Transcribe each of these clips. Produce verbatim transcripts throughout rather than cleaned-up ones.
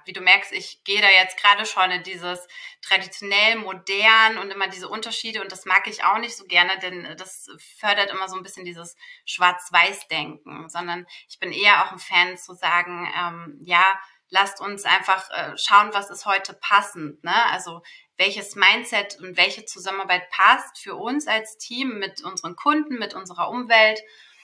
wie du merkst, ich gehe da jetzt gerade schon in dieses traditionell modern und immer diese Unterschiede und das mag ich auch nicht so gerne, denn das fördert immer so ein bisschen dieses Schwarz-Weiß-Denken, sondern ich bin eher auch ein Fan zu sagen, ähm, ja, lasst uns einfach äh, schauen, was ist heute passend, ne? Also welches Mindset und welche Zusammenarbeit passt für uns als Team mit unseren Kunden, mit unserer Umwelt.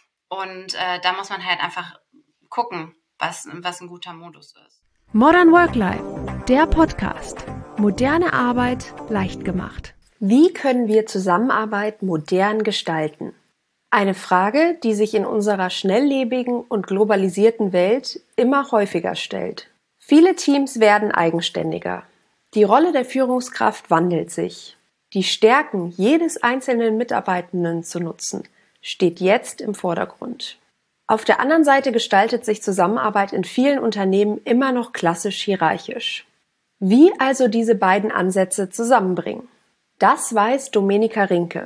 Und äh, da muss man halt einfach gucken, was, was ein guter Modus ist. Modern Work Life, der Podcast. Moderne Arbeit leicht gemacht. Wie können wir Zusammenarbeit modern gestalten? Eine Frage, die sich in unserer schnelllebigen und globalisierten Welt immer häufiger stellt. Viele Teams werden eigenständiger. Die Rolle der Führungskraft wandelt sich. Die Stärken jedes einzelnen Mitarbeitenden zu nutzen, steht jetzt im Vordergrund. Auf der anderen Seite gestaltet sich Zusammenarbeit in vielen Unternehmen immer noch klassisch hierarchisch. Wie also diese beiden Ansätze zusammenbringen? Das weiß Domenica Rinke.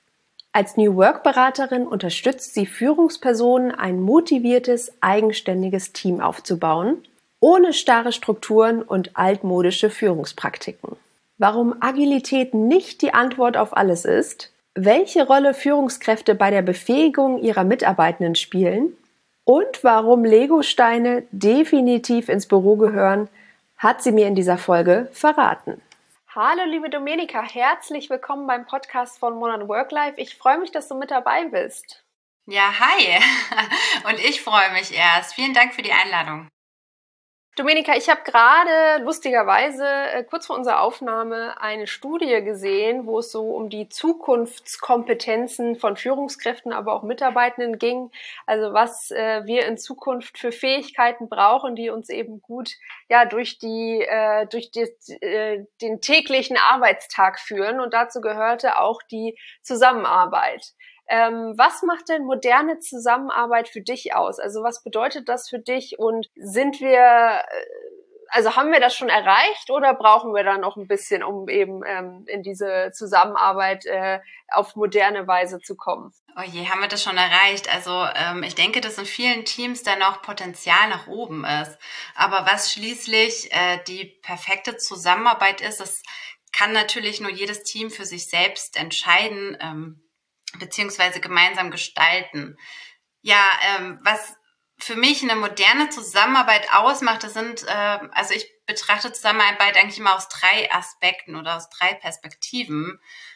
Als New Work-Beraterin unterstützt sie Führungspersonen, ein motiviertes, eigenständiges Team aufzubauen, ohne starre Strukturen und altmodische Führungspraktiken. Warum Agilität nicht die Antwort auf alles ist, welche Rolle Führungskräfte bei der Befähigung ihrer Mitarbeitenden spielen und warum Lego-Steine definitiv ins Büro gehören, hat sie mir in dieser Folge verraten. Hallo liebe Domenica, herzlich willkommen beim Podcast von Modern Work Life. Ich freue mich, dass du mit dabei bist. Ja, hi. Und ich freue mich erst. Vielen Dank für die Einladung. Domenica, ich habe gerade lustigerweise äh, kurz vor unserer Aufnahme eine Studie gesehen, wo es so um die Zukunftskompetenzen von Führungskräften, aber auch Mitarbeitenden ging. Also was äh, wir in Zukunft für Fähigkeiten brauchen, die uns eben gut ja durch die äh, durch die, äh, den täglichen Arbeitstag führen. Und dazu gehörte auch die Zusammenarbeit. Ähm, was macht denn moderne Zusammenarbeit für dich aus? Also was bedeutet das für dich und sind wir, also haben wir das schon erreicht oder brauchen wir da noch ein bisschen, um eben ähm, in diese Zusammenarbeit äh, auf moderne Weise zu kommen? Oh je, haben wir das schon erreicht? Also ähm, ich denke, dass in vielen Teams da noch Potenzial nach oben ist. Aber was schließlich äh, die perfekte Zusammenarbeit ist, das kann natürlich nur jedes Team für sich selbst entscheiden, ähm, beziehungsweise gemeinsam gestalten. Ja, ähm, was für mich eine moderne Zusammenarbeit ausmacht, das sind, äh, also ich betrachte Zusammenarbeit eigentlich immer aus drei Aspekten oder aus drei Perspektiven.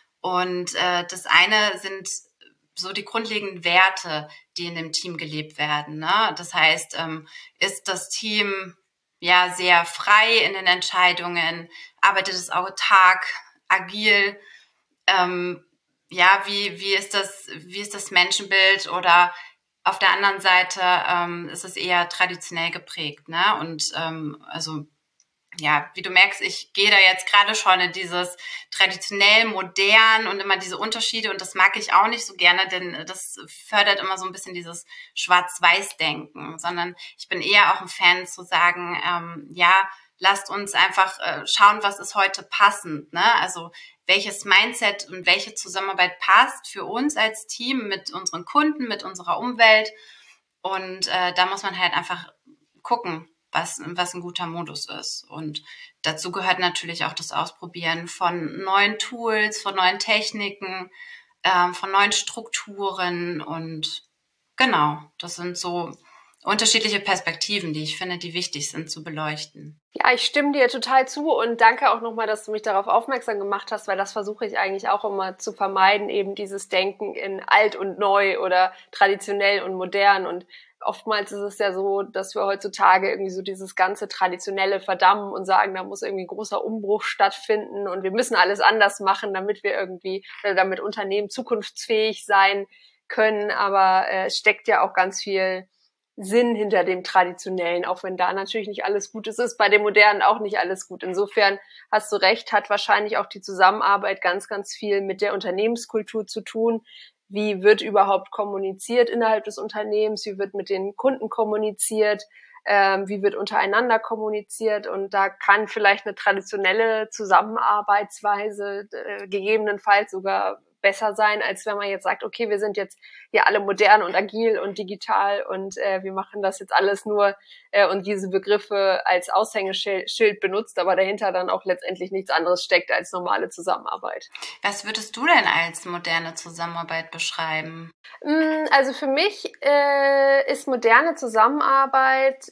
Und äh, das eine sind so die grundlegenden Werte, die in dem Team gelebt werden, ne? Das heißt, ähm, ist das Team ja sehr frei in den Entscheidungen, arbeitet es autark, agil, ähm, ja, wie, wie ist das, wie ist das Menschenbild oder auf der anderen Seite ähm, ist es eher traditionell geprägt, ne? Und ähm, also ja, wie du merkst, ich gehe da jetzt gerade schon in dieses traditionell modern und immer diese Unterschiede und das mag ich auch nicht so gerne, denn das fördert immer so ein bisschen dieses Schwarz-Weiß-Denken, sondern ich bin eher auch ein Fan zu sagen, ähm, ja, lasst uns einfach äh, schauen, was ist heute passend, ne? Also welches Mindset und welche Zusammenarbeit passt für uns als Team mit unseren Kunden, mit unserer Umwelt. Und äh, da muss man halt einfach gucken, was, was ein guter Modus ist. Und dazu gehört natürlich auch das Ausprobieren von neuen Tools, von neuen Techniken, äh, von neuen Strukturen. Und genau, das sind so unterschiedliche Perspektiven, die ich finde, die wichtig sind zu beleuchten. Ja, ich stimme dir total zu und danke auch nochmal, dass du mich darauf aufmerksam gemacht hast, weil das versuche ich eigentlich auch immer zu vermeiden, eben dieses Denken in alt und neu oder traditionell und modern. Und oftmals ist es ja so, dass wir heutzutage irgendwie so dieses ganze Traditionelle verdammen und sagen, da muss irgendwie ein großer Umbruch stattfinden und wir müssen alles anders machen, damit wir irgendwie, oder damit Unternehmen zukunftsfähig sein können. Aber äh, es steckt ja auch ganz viel Sinn hinter dem Traditionellen, auch wenn da natürlich nicht alles gut ist, ist bei dem Modernen auch nicht alles gut. Insofern hast du recht, hat wahrscheinlich auch die Zusammenarbeit ganz, ganz viel mit der Unternehmenskultur zu tun. Wie wird überhaupt kommuniziert innerhalb des Unternehmens? Wie wird mit den Kunden kommuniziert? Ähm, wie wird untereinander kommuniziert? Und da kann vielleicht eine traditionelle Zusammenarbeitsweise äh, gegebenenfalls sogar besser sein, als wenn man jetzt sagt, okay, wir sind jetzt hier alle modern und agil und digital und äh, wir machen das jetzt alles nur äh, und diese Begriffe als Aushängeschild benutzt, aber dahinter dann auch letztendlich nichts anderes steckt als normale Zusammenarbeit. Was würdest du denn als moderne Zusammenarbeit beschreiben? Also für mich äh, ist moderne Zusammenarbeit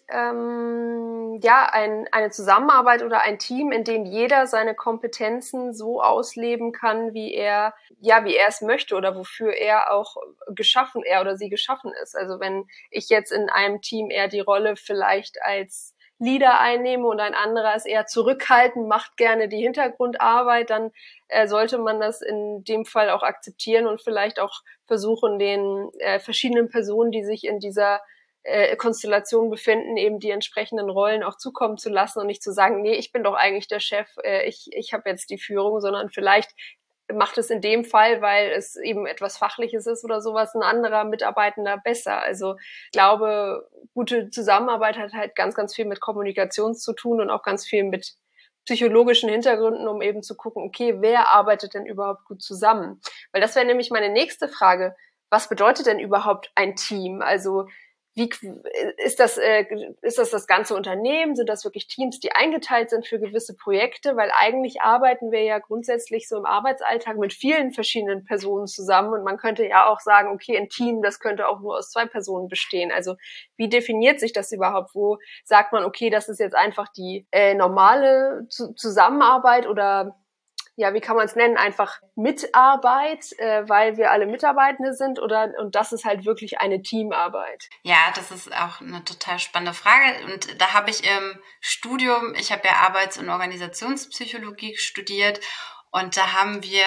ähm, ja ein, eine Zusammenarbeit oder ein Team, in dem jeder seine Kompetenzen so ausleben kann, wie er ja wie er es möchte oder wofür er auch geschaffen er oder sie geschaffen ist. Also wenn ich jetzt in einem Team eher die Rolle vielleicht als Leader einnehme und ein anderer ist eher zurückhaltend, macht gerne die Hintergrundarbeit, dann äh, sollte man das in dem Fall auch akzeptieren und vielleicht auch versuchen, den äh, verschiedenen Personen, die sich in dieser äh, Konstellation befinden, eben die entsprechenden Rollen auch zukommen zu lassen und nicht zu sagen, nee, ich bin doch eigentlich der Chef, äh, ich, ich habe jetzt die Führung, sondern vielleicht macht es in dem Fall, weil es eben etwas Fachliches ist oder sowas, ein anderer Mitarbeitender besser. Also ich glaube, gute Zusammenarbeit hat halt ganz, ganz viel mit Kommunikation zu tun und auch ganz viel mit psychologischen Hintergründen, um eben zu gucken, okay, wer arbeitet denn überhaupt gut zusammen? Weil das wäre nämlich meine nächste Frage. Was bedeutet denn überhaupt ein Team? Also wie ist das, äh, ist das das ganze Unternehmen? Sind das wirklich Teams, die eingeteilt sind für gewisse Projekte? Weil eigentlich arbeiten wir ja grundsätzlich so im Arbeitsalltag mit vielen verschiedenen Personen zusammen und man könnte ja auch sagen, okay, ein Team, das könnte auch nur aus zwei Personen bestehen. Also wie definiert sich das überhaupt? Wo sagt man, okay, das ist jetzt einfach die äh, normale Zu- Zusammenarbeit oder ja, wie kann man es nennen, einfach Mitarbeit, äh, weil wir alle Mitarbeitende sind oder und das ist halt wirklich eine Teamarbeit? Ja, das ist auch eine total spannende Frage und da habe ich im Studium, ich habe ja Arbeits- und Organisationspsychologie studiert und da haben wir,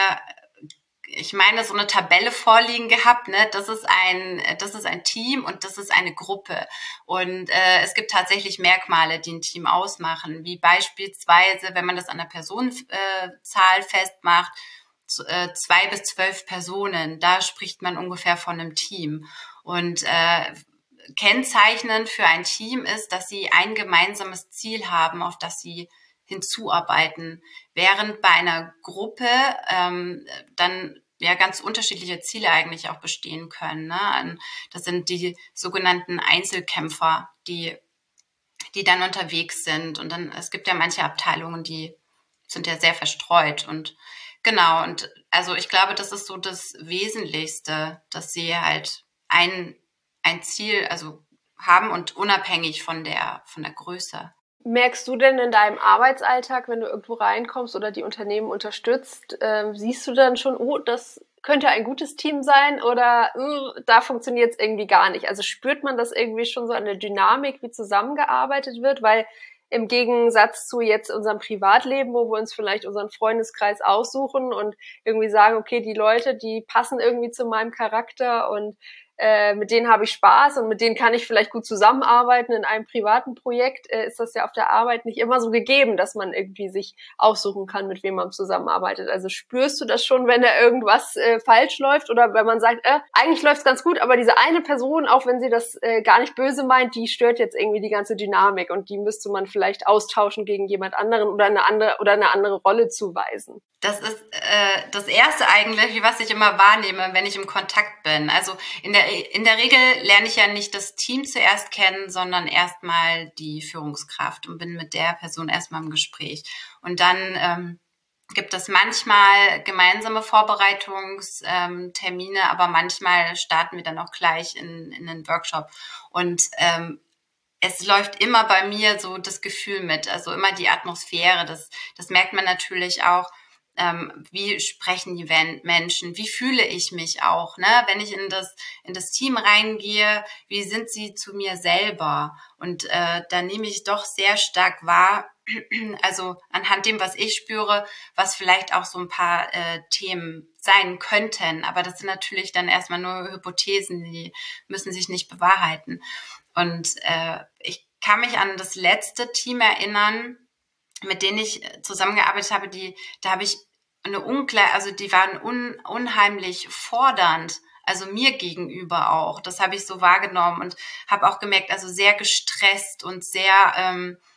ich meine, so eine Tabelle vorliegen gehabt, ne? Das ist ein, das ist ein Team und das ist eine Gruppe. Und äh, es gibt tatsächlich Merkmale, die ein Team ausmachen, wie beispielsweise, wenn man das an der Personenzahl festmacht, äh, zwei bis zwölf Personen, da spricht man ungefähr von einem Team. Und äh, kennzeichnend für ein Team ist, dass sie ein gemeinsames Ziel haben, auf das sie hinzuarbeiten, während bei einer Gruppe ähm, dann ja ganz unterschiedliche Ziele eigentlich auch bestehen können. Ne? Das sind die sogenannten Einzelkämpfer, die die dann unterwegs sind. Und dann, es gibt ja manche Abteilungen, die sind ja sehr verstreut. Und genau, und also ich glaube, das ist so das Wesentlichste, dass sie halt ein, ein Ziel, also haben und unabhängig von der, von der Größe. Merkst du denn in deinem Arbeitsalltag, wenn du irgendwo reinkommst oder die Unternehmen unterstützt, äh, siehst du dann schon, oh, das könnte ein gutes Team sein oder uh, da funktioniert es irgendwie gar nicht? Also spürt man das irgendwie schon so an der Dynamik, wie zusammengearbeitet wird? Weil im Gegensatz zu jetzt unserem Privatleben, wo wir uns vielleicht unseren Freundeskreis aussuchen und irgendwie sagen, okay, die Leute, die passen irgendwie zu meinem Charakter und äh, mit denen habe ich Spaß und mit denen kann ich vielleicht gut zusammenarbeiten. In einem privaten Projekt äh, ist das ja auf der Arbeit nicht immer so gegeben, dass man irgendwie sich aussuchen kann, mit wem man zusammenarbeitet. Also spürst du das schon, wenn da irgendwas äh, falsch läuft oder wenn man sagt, äh, eigentlich läuft's ganz gut, aber diese eine Person, auch wenn sie das äh, gar nicht böse meint, die stört jetzt irgendwie die ganze Dynamik und die müsste man vielleicht austauschen gegen jemand anderen oder eine andere oder eine andere Rolle zuweisen. Das ist äh, das Erste eigentlich, was ich immer wahrnehme, wenn ich im Kontakt bin. Also in der in der Regel lerne ich ja nicht das Team zuerst kennen, sondern erstmal die Führungskraft und bin mit der Person erstmal im Gespräch. Und dann ähm, gibt es manchmal gemeinsame Vorbereitungstermine, ähm, aber manchmal starten wir dann auch gleich in, in einen Workshop. Und ähm, es läuft immer bei mir so das Gefühl mit, also immer die Atmosphäre. Das, das merkt man natürlich auch. Ähm, wie sprechen die Menschen, wie fühle ich mich auch, ne? Wenn ich in das in das Team reingehe, wie sind sie zu mir selber? Und äh, da nehme ich doch sehr stark wahr, also anhand dem, was ich spüre, was vielleicht auch so ein paar äh, Themen sein könnten. Aber das sind natürlich dann erstmal nur Hypothesen, die müssen sich nicht bewahrheiten. Und äh, ich kann mich an das letzte Team erinnern, mit denen ich zusammengearbeitet habe, die, da habe ich eine Unklar, also die waren un, unheimlich fordernd, also mir gegenüber auch. Das habe ich so wahrgenommen und habe auch gemerkt, also sehr gestresst und sehr, ähm,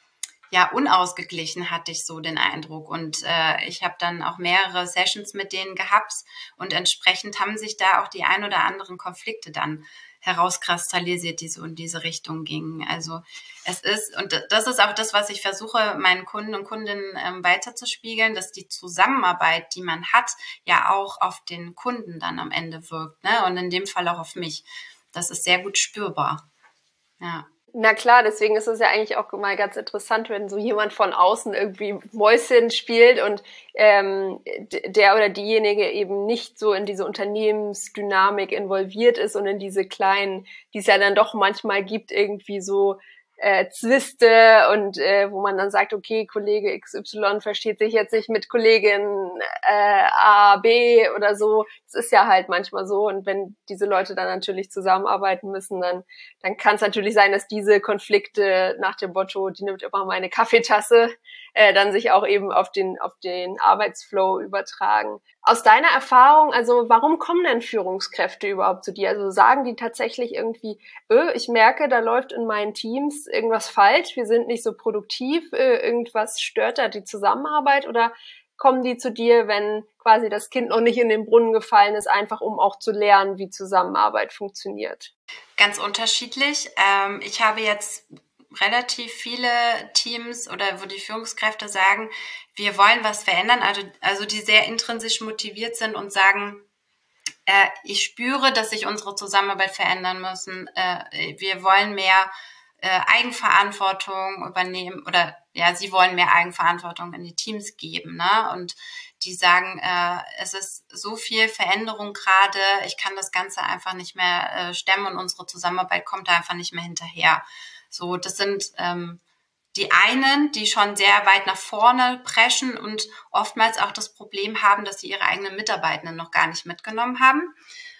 ja, unausgeglichen, hatte ich so den Eindruck. Und äh, ich habe dann auch mehrere Sessions mit denen gehabt und entsprechend haben sich da auch die ein oder anderen Konflikte dann herauskristallisiert, die so in diese Richtung gingen. Also es ist, und das ist auch das, was ich versuche, meinen Kunden und Kundinnen ähm, weiterzuspiegeln, dass die Zusammenarbeit, die man hat, ja auch auf den Kunden dann am Ende wirkt, ne? Und in dem Fall auch auf mich. Das ist sehr gut spürbar. Ja. Na klar, deswegen ist es ja eigentlich auch mal ganz interessant, wenn so jemand von außen irgendwie Mäuschen spielt und ähm, der oder diejenige eben nicht so in diese Unternehmensdynamik involviert ist und in diese kleinen, die es ja dann doch manchmal gibt, irgendwie so äh, Zwiste und äh, wo man dann sagt, okay, Kollege X Y versteht sich jetzt nicht mit Kollegin äh, A, B oder so. Es ist ja halt manchmal so und wenn diese Leute dann natürlich zusammenarbeiten müssen, dann dann kann es natürlich sein, dass diese Konflikte nach dem Motto, die nimmt immer meine Kaffeetasse, äh, dann sich auch eben auf den auf den Arbeitsflow übertragen. Aus deiner Erfahrung, also warum kommen denn Führungskräfte überhaupt zu dir? Also sagen die tatsächlich irgendwie, öh, ich merke, da läuft in meinen Teams irgendwas falsch, wir sind nicht so produktiv, äh, irgendwas stört da die Zusammenarbeit oder kommen die zu dir, wenn quasi das Kind noch nicht in den Brunnen gefallen ist, einfach um auch zu lernen, wie Zusammenarbeit funktioniert? Ganz unterschiedlich. Ähm, ich habe jetzt relativ viele Teams oder wo die Führungskräfte sagen, wir wollen was verändern, also, also die sehr intrinsisch motiviert sind und sagen, äh, ich spüre, dass sich unsere Zusammenarbeit verändern müssen. Äh, wir wollen mehr äh, Eigenverantwortung übernehmen oder ja, sie wollen mehr Eigenverantwortung in die Teams geben, ne? Und die sagen, äh, es ist so viel Veränderung gerade, ich kann das Ganze einfach nicht mehr äh, stemmen und unsere Zusammenarbeit kommt da einfach nicht mehr hinterher. So, das sind ähm, die einen, die schon sehr weit nach vorne preschen und oftmals auch das Problem haben, dass sie ihre eigenen Mitarbeitenden noch gar nicht mitgenommen haben.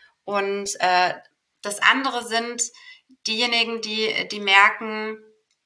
Und äh, das andere sind diejenigen, die, die merken,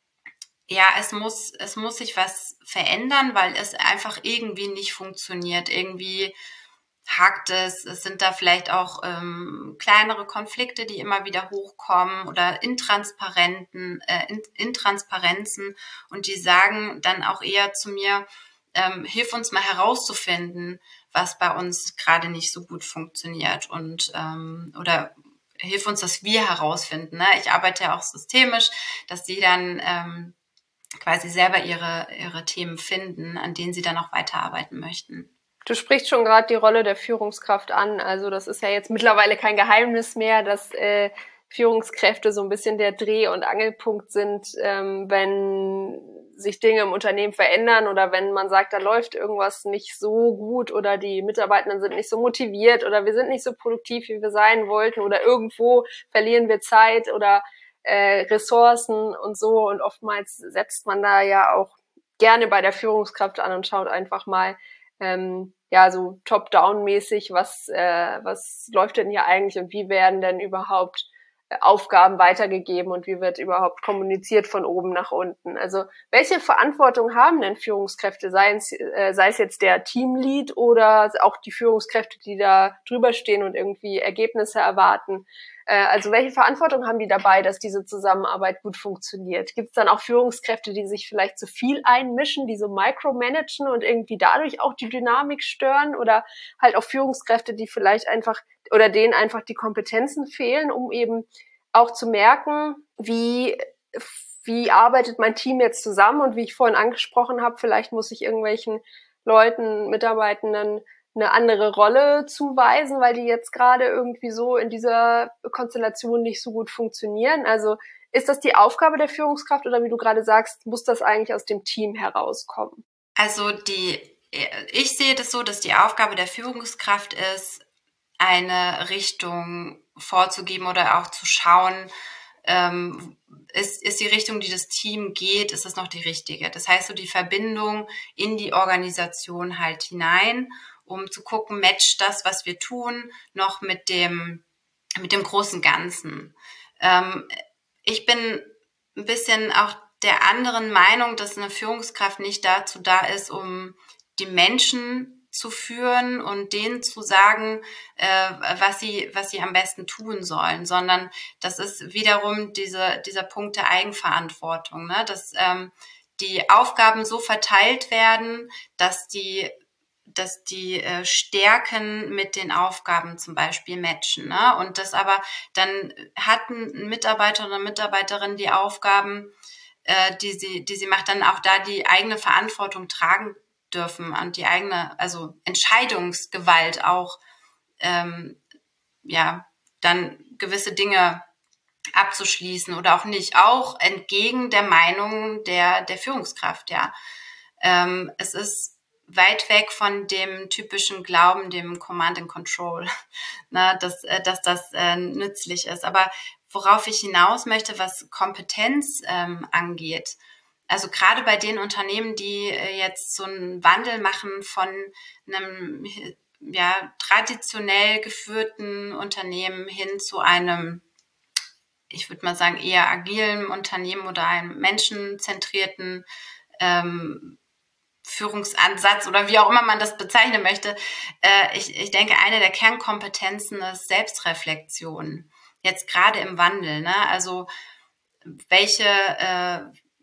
ja, es muss, es muss sich was verändern, weil es einfach irgendwie nicht funktioniert. Irgendwie hakt es. Es sind da vielleicht auch ähm, kleinere Konflikte, die immer wieder hochkommen oder Intransparenten, äh, in, Intransparenzen. Und die sagen dann auch eher zu mir, ähm, hilf uns mal herauszufinden, was bei uns gerade nicht so gut funktioniert und ähm, oder hilf uns, dass wir herausfinden. Ne? Ich arbeite ja auch systemisch, dass die dann ähm, quasi selber ihre, ihre Themen finden, an denen sie dann auch weiterarbeiten möchten. Du sprichst schon gerade die Rolle der Führungskraft an. Also das ist ja jetzt mittlerweile kein Geheimnis mehr, dass äh, Führungskräfte so ein bisschen der Dreh- und Angelpunkt sind, ähm, wenn sich Dinge im Unternehmen verändern oder wenn man sagt, da läuft irgendwas nicht so gut oder die Mitarbeitenden sind nicht so motiviert oder wir sind nicht so produktiv, wie wir sein wollten oder irgendwo verlieren wir Zeit oder äh, Ressourcen und so. Und oftmals setzt man da ja auch gerne bei der Führungskraft an und schaut einfach mal, ähm, ja, so top-down-mäßig, was, äh, was läuft denn hier eigentlich und wie werden denn überhaupt äh, Aufgaben weitergegeben und wie wird überhaupt kommuniziert von oben nach unten? Also welche Verantwortung haben denn Führungskräfte, sei es, äh, sei es jetzt der Teamlead oder auch die Führungskräfte, die da drüber stehen und irgendwie Ergebnisse erwarten? Also welche Verantwortung haben die dabei, dass diese Zusammenarbeit gut funktioniert? Gibt es dann auch Führungskräfte, die sich vielleicht zu viel einmischen, die so micromanagen und irgendwie dadurch auch die Dynamik stören? Oder halt auch Führungskräfte, die vielleicht einfach oder denen einfach die Kompetenzen fehlen, um eben auch zu merken, wie wie arbeitet mein Team jetzt zusammen und wie ich vorhin angesprochen habe, vielleicht muss ich irgendwelchen Leuten, Mitarbeitenden eine andere Rolle zuweisen, weil die jetzt gerade irgendwie so in dieser Konstellation nicht so gut funktionieren. Also ist das die Aufgabe der Führungskraft oder wie du gerade sagst, muss das eigentlich aus dem Team herauskommen? Also die, ich sehe das so, dass die Aufgabe der Führungskraft ist, eine Richtung vorzugeben oder auch zu schauen, ähm, ist, ist die Richtung, die das Team geht, ist das noch die richtige? Das heißt, so die Verbindung in die Organisation halt hinein, um zu gucken, matcht das, was wir tun, noch mit dem, mit dem großen Ganzen. Ähm, ich bin ein bisschen auch der anderen Meinung, dass eine Führungskraft nicht dazu da ist, um die Menschen zu führen und denen zu sagen, äh, was sie, was sie am besten tun sollen, sondern das ist wiederum diese, dieser Punkt der Eigenverantwortung, ne? Dass ähm, die Aufgaben so verteilt werden, dass die dass die äh, Stärken mit den Aufgaben zum Beispiel matchen, ne? Und das aber, dann hat ein Mitarbeiter oder Mitarbeiterin die Aufgaben, äh, die sie, die sie macht, dann auch da die eigene Verantwortung tragen dürfen und die eigene, also Entscheidungsgewalt auch, ähm, ja, dann gewisse Dinge abzuschließen oder auch nicht, auch entgegen der Meinung der, der Führungskraft, ja. Ähm, es ist weit weg von dem typischen Glauben, dem Command and Control, ne, dass, dass das äh, nützlich ist. Aber worauf ich hinaus möchte, was Kompetenz ähm, angeht, also gerade bei den Unternehmen, die äh, jetzt so einen Wandel machen von einem ja, traditionell geführten Unternehmen hin zu einem, ich würde mal sagen, eher agilen Unternehmen oder einem menschenzentrierten ähm, Führungsansatz oder wie auch immer man das bezeichnen möchte. Äh, ich, ich denke, eine der Kernkompetenzen ist Selbstreflexion. Jetzt gerade im Wandel, ne? Also welche, äh,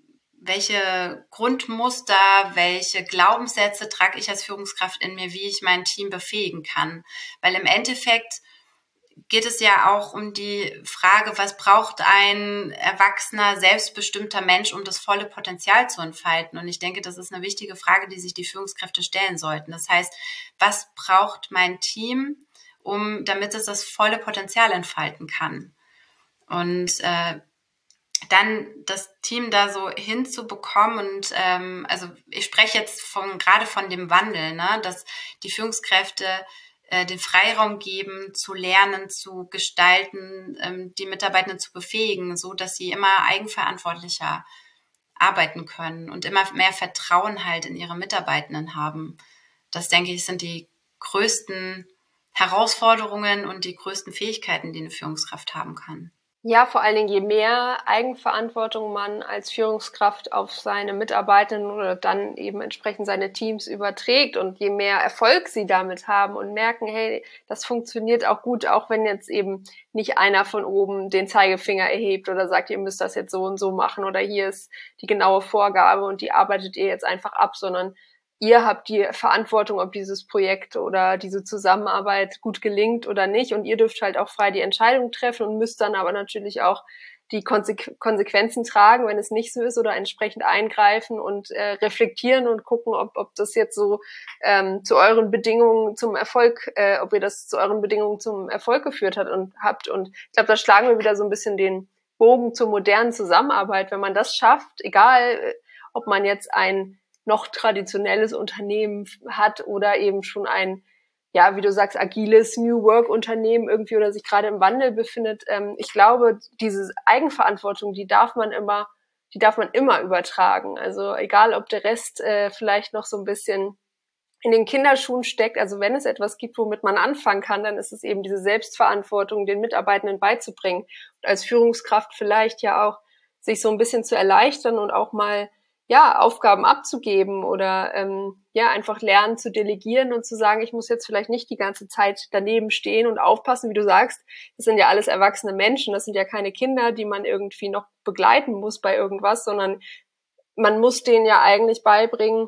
welche Grundmuster, welche Glaubenssätze trage ich als Führungskraft in mir, wie ich mein Team befähigen kann. Weil im Endeffekt geht es ja auch um die Frage, was braucht ein erwachsener, selbstbestimmter Mensch, um das volle Potenzial zu entfalten? Und ich denke, das ist eine wichtige Frage, die sich die Führungskräfte stellen sollten. Das heißt, was braucht mein Team, um, damit es das volle Potenzial entfalten kann? Und äh, dann das Team da so hinzubekommen und ähm, also ich spreche jetzt von gerade von dem Wandel, ne, dass die Führungskräfte äh, den Freiraum geben, zu lernen, zu gestalten, ähm, die Mitarbeitenden zu befähigen, so dass sie immer eigenverantwortlicher arbeiten können und immer mehr Vertrauen halt in ihre Mitarbeitenden haben. Das, denke ich, sind die größten Herausforderungen und die größten Fähigkeiten, die eine Führungskraft haben kann. Ja, vor allen Dingen, je mehr Eigenverantwortung man als Führungskraft auf seine Mitarbeitenden oder dann eben entsprechend seine Teams überträgt und je mehr Erfolg sie damit haben und merken, hey, das funktioniert auch gut, auch wenn jetzt eben nicht einer von oben den Zeigefinger erhebt oder sagt, ihr müsst das jetzt so und so machen oder hier ist die genaue Vorgabe und die arbeitet ihr jetzt einfach ab, sondern ihr habt die Verantwortung, ob dieses Projekt oder diese Zusammenarbeit gut gelingt oder nicht. Und ihr dürft halt auch frei die Entscheidung treffen und müsst dann aber natürlich auch die Konsequ- Konsequenzen tragen, wenn es nicht so ist, oder entsprechend eingreifen und äh, reflektieren und gucken, ob, ob das jetzt so ähm, zu euren Bedingungen zum Erfolg, äh, ob ihr das zu euren Bedingungen zum Erfolg geführt hat und habt. Und ich glaube, da schlagen wir wieder so ein bisschen den Bogen zur modernen Zusammenarbeit. Wenn man das schafft, egal ob man jetzt ein noch traditionelles Unternehmen hat oder eben schon ein, ja, wie du sagst, agiles New Work Unternehmen irgendwie oder sich gerade im Wandel befindet. Ähm, ich glaube, diese Eigenverantwortung, die darf man immer, die darf man immer übertragen. Also egal, ob der Rest äh, vielleicht noch so ein bisschen in den Kinderschuhen steckt. Also wenn es etwas gibt, womit man anfangen kann, dann ist es eben diese Selbstverantwortung, den Mitarbeitenden beizubringen. Und als Führungskraft vielleicht ja auch sich so ein bisschen zu erleichtern und auch mal ja, Aufgaben abzugeben oder ähm, ja, einfach lernen zu delegieren und zu sagen, ich muss jetzt vielleicht nicht die ganze Zeit daneben stehen und aufpassen, wie du sagst. Das sind ja alles erwachsene Menschen, das sind ja keine Kinder, die man irgendwie noch begleiten muss bei irgendwas, sondern man muss denen ja eigentlich beibringen,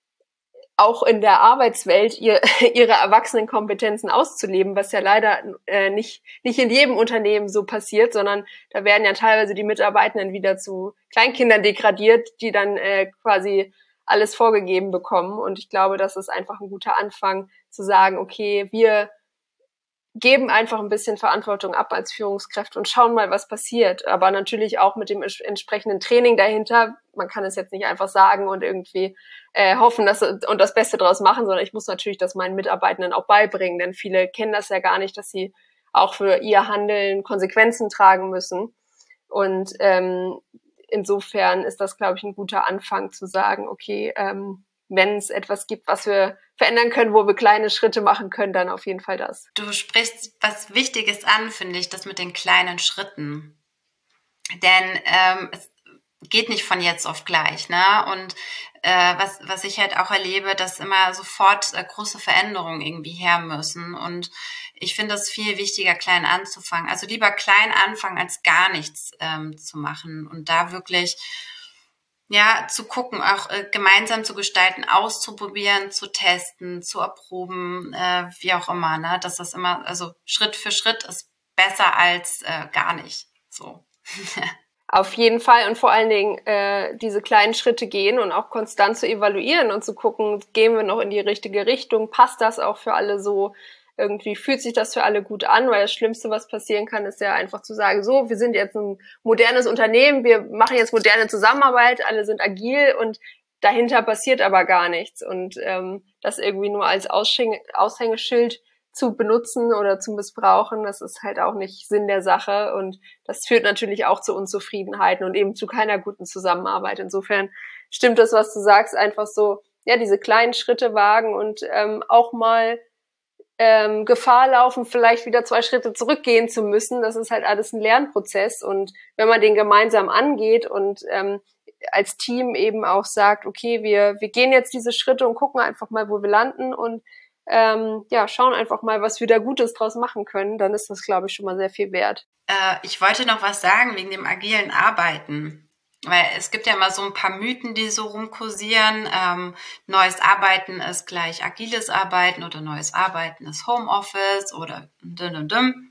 auch in der Arbeitswelt ihr, ihre Erwachsenenkompetenzen auszuleben, was ja leider äh, nicht nicht in jedem Unternehmen so passiert, sondern da werden ja teilweise die Mitarbeitenden wieder zu Kleinkindern degradiert, die dann äh, quasi alles vorgegeben bekommen. Und ich glaube, das ist einfach ein guter Anfang, zu sagen, okay, wir geben einfach ein bisschen Verantwortung ab als Führungskräfte und schauen mal, was passiert. Aber natürlich auch mit dem entsprechenden Training dahinter. Man kann es jetzt nicht einfach sagen und irgendwie äh, hoffen, dass und das Beste draus machen, sondern ich muss natürlich das meinen Mitarbeitenden auch beibringen, denn viele kennen das ja gar nicht, dass sie auch für ihr Handeln Konsequenzen tragen müssen. Und ähm, insofern ist das, glaube ich, ein guter Anfang zu sagen, okay, ähm, wenn es etwas gibt, was wir verändern können, wo wir kleine Schritte machen können, dann auf jeden Fall das. Du sprichst was Wichtiges an, finde ich, das mit den kleinen Schritten. Denn ähm, es geht nicht von jetzt auf gleich, ne? Und äh, was was ich halt auch erlebe, dass immer sofort äh, große Veränderungen irgendwie her müssen. Und ich finde es viel wichtiger, klein anzufangen. Also lieber klein anfangen, als gar nichts ähm, zu machen. Und da wirklich Ja, zu gucken, auch äh, gemeinsam zu gestalten, auszuprobieren, zu testen, zu erproben, äh, wie auch immer, ne? Dass das immer, also Schritt für Schritt ist besser als äh, gar nicht. So. Auf jeden Fall und vor allen Dingen äh, diese kleinen Schritte gehen und auch konstant zu evaluieren und zu gucken, gehen wir noch in die richtige Richtung, passt das auch für alle so, irgendwie fühlt sich das für alle gut an, weil das Schlimmste, was passieren kann, ist ja einfach zu sagen, so, wir sind jetzt ein modernes Unternehmen, wir machen jetzt moderne Zusammenarbeit, alle sind agil und dahinter passiert aber gar nichts und ähm, das irgendwie nur als Aushäng- Aushängeschild zu benutzen oder zu missbrauchen, das ist halt auch nicht Sinn der Sache und das führt natürlich auch zu Unzufriedenheiten und eben zu keiner guten Zusammenarbeit. Insofern stimmt das, was du sagst, einfach so, ja, diese kleinen Schritte wagen und ähm, auch mal ähm, Gefahr laufen, vielleicht wieder zwei Schritte zurückgehen zu müssen. Das ist halt alles ein Lernprozess und wenn man den gemeinsam angeht und ähm, als Team eben auch sagt, okay, wir wir gehen jetzt diese Schritte und gucken einfach mal, wo wir landen und ähm, ja, schauen einfach mal, was wir da Gutes draus machen können, dann ist das, glaube ich, schon mal sehr viel wert. Äh, ich wollte noch was sagen wegen dem agilen Arbeiten. Weil es gibt ja immer so ein paar Mythen, die so rumkursieren. Ähm, neues Arbeiten ist gleich agiles Arbeiten oder neues Arbeiten ist Homeoffice oder dünn und dünn.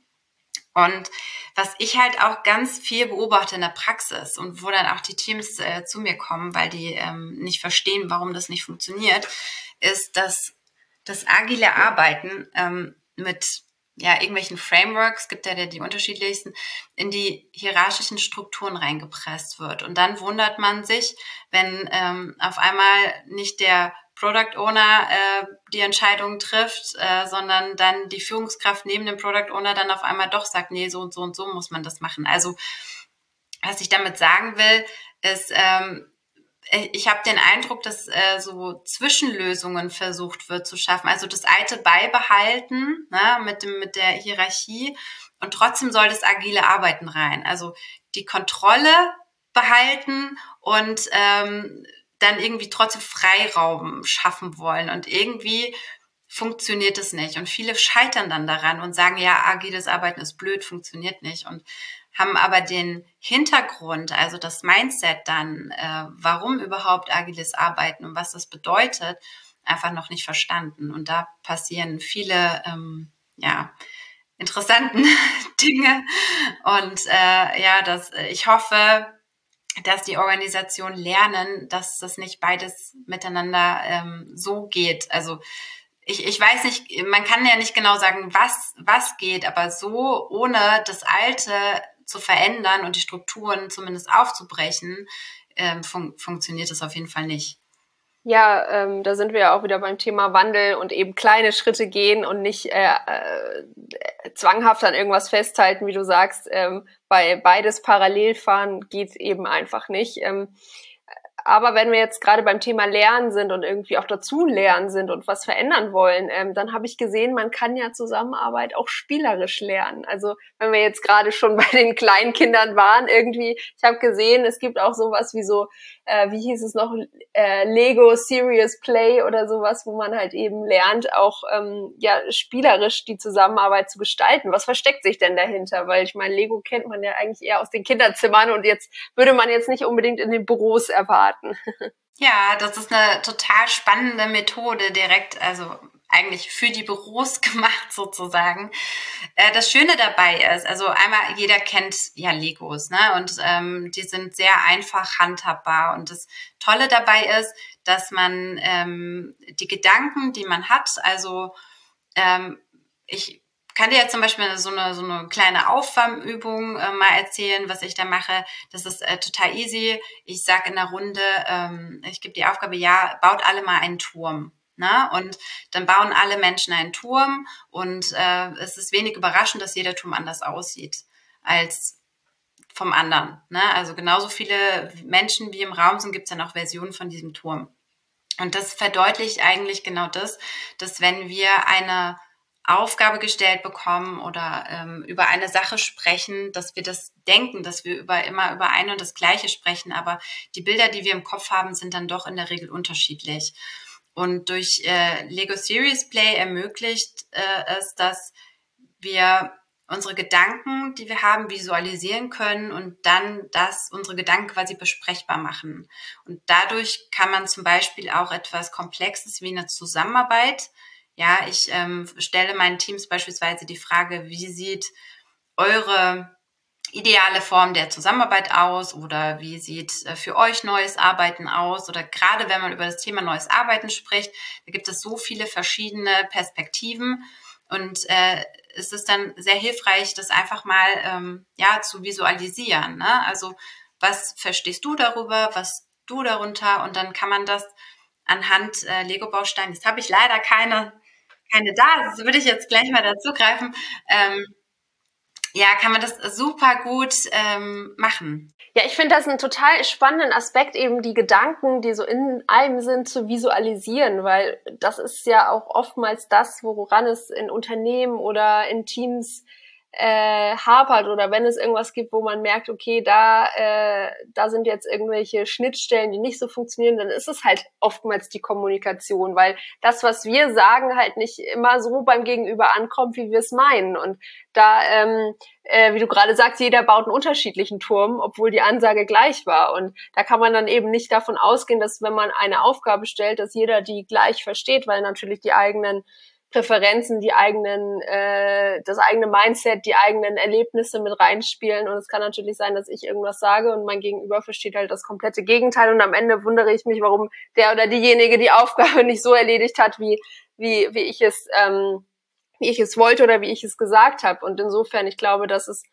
Und was ich halt auch ganz viel beobachte in der Praxis und wo dann auch die Teams äh, zu mir kommen, weil die ähm, nicht verstehen, warum das nicht funktioniert, ist, dass das agile Arbeiten ähm, mit ja, irgendwelchen Frameworks, gibt ja die unterschiedlichsten, in die hierarchischen Strukturen reingepresst wird. Und dann wundert man sich, wenn ähm, auf einmal nicht der Product Owner äh, die Entscheidung trifft, äh, sondern dann die Führungskraft neben dem Product Owner dann auf einmal doch sagt, nee, so und so und so muss man das machen. Also was ich damit sagen will, ist, ähm, ich habe den Eindruck, dass äh, so Zwischenlösungen versucht wird zu schaffen. Also das Alte beibehalten, ne, mit dem mit der Hierarchie und trotzdem soll das agile Arbeiten rein. Also die Kontrolle behalten und ähm, dann irgendwie trotzdem Freiraum schaffen wollen. Und irgendwie funktioniert es nicht. Und viele scheitern dann daran und sagen, ja, agiles Arbeiten ist blöd, funktioniert nicht. Und haben aber den Hintergrund, also das Mindset dann, äh, warum überhaupt agiles Arbeiten und was das bedeutet, einfach noch nicht verstanden. Und da passieren viele, ähm, ja, interessanten Dinge. Und äh, ja, das, ich hoffe, dass die Organisationen lernen, dass das nicht beides miteinander ähm, so geht. Also ich, ich weiß nicht, man kann ja nicht genau sagen, was, was geht, aber so, ohne das Alte zu verändern und die Strukturen zumindest aufzubrechen, ähm, fun- funktioniert das auf jeden Fall nicht. Ja, ähm, da sind wir ja auch wieder beim Thema Wandel und eben kleine Schritte gehen und nicht äh, äh, zwanghaft an irgendwas festhalten, wie du sagst. Ähm, bei beides parallel fahren geht eben einfach nicht. Ähm, aber wenn wir jetzt gerade beim Thema Lernen sind und irgendwie auch dazu lernen sind und was verändern wollen, ähm, dann habe ich gesehen, man kann ja Zusammenarbeit auch spielerisch lernen. Also wenn wir jetzt gerade schon bei den kleinen Kindern waren, irgendwie, ich habe gesehen, es gibt auch sowas wie so, äh, wie hieß es noch, äh, Lego Serious Play oder sowas, wo man halt eben lernt, auch ähm, ja spielerisch die Zusammenarbeit zu gestalten. Was versteckt sich denn dahinter? Weil ich meine, Lego kennt man ja eigentlich eher aus den Kinderzimmern und jetzt würde man jetzt nicht unbedingt in den Büros erwarten. Ja, das ist eine total spannende Methode direkt, also eigentlich für die Büros gemacht sozusagen. Äh, das Schöne dabei ist, also einmal jeder kennt ja Legos, ne? Und ähm, die sind sehr einfach handhabbar. Und das Tolle dabei ist, dass man ähm, die Gedanken, die man hat, also ähm, ich kann dir jetzt zum Beispiel so eine, so eine kleine Aufwärmübung äh, mal erzählen, was ich da mache. Das ist äh, total easy. Ich sage in der Runde, ähm, ich gebe die Aufgabe, ja, baut alle mal einen Turm. Ne? Und dann bauen alle Menschen einen Turm und äh, es ist wenig überraschend, dass jeder Turm anders aussieht als vom anderen. Ne? Also genauso viele Menschen wie im Raum sind, gibt es dann auch Versionen von diesem Turm. Und das verdeutlicht eigentlich genau das, dass wenn wir eine Aufgabe gestellt bekommen oder ähm, über eine Sache sprechen, dass wir das denken, dass wir über immer über ein und das Gleiche sprechen, aber die Bilder, die wir im Kopf haben, sind dann doch in der Regel unterschiedlich. Und durch äh, Lego Serious Play ermöglicht äh, es, dass wir unsere Gedanken, die wir haben, visualisieren können und dann das, unsere Gedanken quasi besprechbar machen. Und dadurch kann man zum Beispiel auch etwas Komplexes wie eine Zusammenarbeit, ja, ich ähm, stelle meinen Teams beispielsweise die Frage, wie sieht eure ideale Form der Zusammenarbeit aus oder wie sieht für euch neues Arbeiten aus oder gerade wenn man über das Thema neues Arbeiten spricht, da gibt es so viele verschiedene Perspektiven und äh, es ist dann sehr hilfreich, das einfach mal ähm, ja zu visualisieren, ne? Also was verstehst du darüber, was du darunter und dann kann man das anhand äh, Lego-Bausteinen, jetzt habe ich leider keine keine da, das würde ich jetzt gleich mal dazu greifen, ähm, ja, kann man das super gut ähm, machen. Ja, ich finde das einen total spannenden Aspekt, eben die Gedanken, die so in einem sind, zu visualisieren, weil das ist ja auch oftmals das, woran es in Unternehmen oder in Teams äh, hapert oder wenn es irgendwas gibt, wo man merkt, okay, da äh, da sind jetzt irgendwelche Schnittstellen, die nicht so funktionieren, dann ist es halt oftmals die Kommunikation, weil das, was wir sagen, halt nicht immer so beim Gegenüber ankommt, wie wir es meinen. Und da, ähm, äh, wie du gerade sagst, jeder baut einen unterschiedlichen Turm, obwohl die Ansage gleich war. Und da kann man dann eben nicht davon ausgehen, dass wenn man eine Aufgabe stellt, dass jeder die gleich versteht, weil natürlich die eigenen Präferenzen, die eigenen, äh, das eigene Mindset, die eigenen Erlebnisse mit reinspielen. Und es kann natürlich sein, dass ich irgendwas sage und mein Gegenüber versteht halt das komplette Gegenteil. Und am Ende wundere ich mich, warum der oder diejenige die Aufgabe nicht so erledigt hat, wie wie wie ich es ähm, wie ich es wollte oder wie ich es gesagt habe. Und insofern, ich glaube, das ist